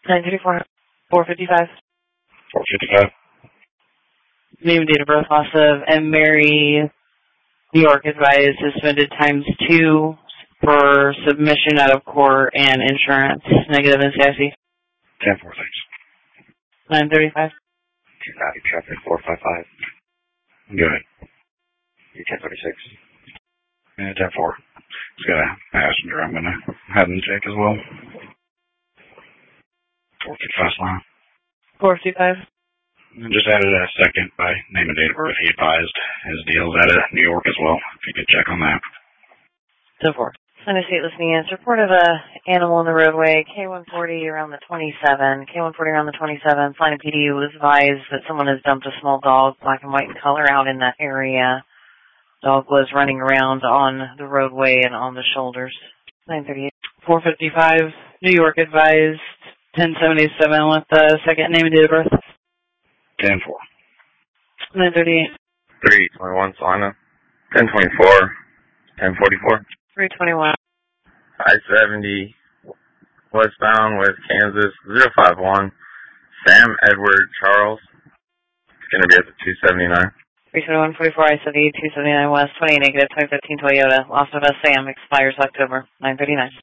934, 455. 455. Name and date of birth, loss of M. Mary, New York, advised suspended ×2 for submission out of court and insurance. Negative in SASE. 10-4, thanks. 935. Traffic 455. Go ahead. 1036. 10-4. It's got a passenger I'm going to have them check as well. 455 line. 455. Just added a second by name and date of birth. He advised his deal's out of New York as well. If you could check on that. 10-4. Sunday State listening in. Report of a animal in the roadway. K-140 around the 27. K-140 around the 27. Flying PD was advised that someone has dumped a small dog, black and white in color, out in that area. Dog was running around on the roadway and on the shoulders. 938. 455. New York advised 1077 with the second name and date of birth. 10-4. 938. 321 Salina. 1024. 1044. 321. I-70 westbound with Kansas 051. Sam Edward Charles. It's going to be at the 279. 321-44 I-70 279 West 28 negative 2015 Toyota. Loss of a Sam expires October 939.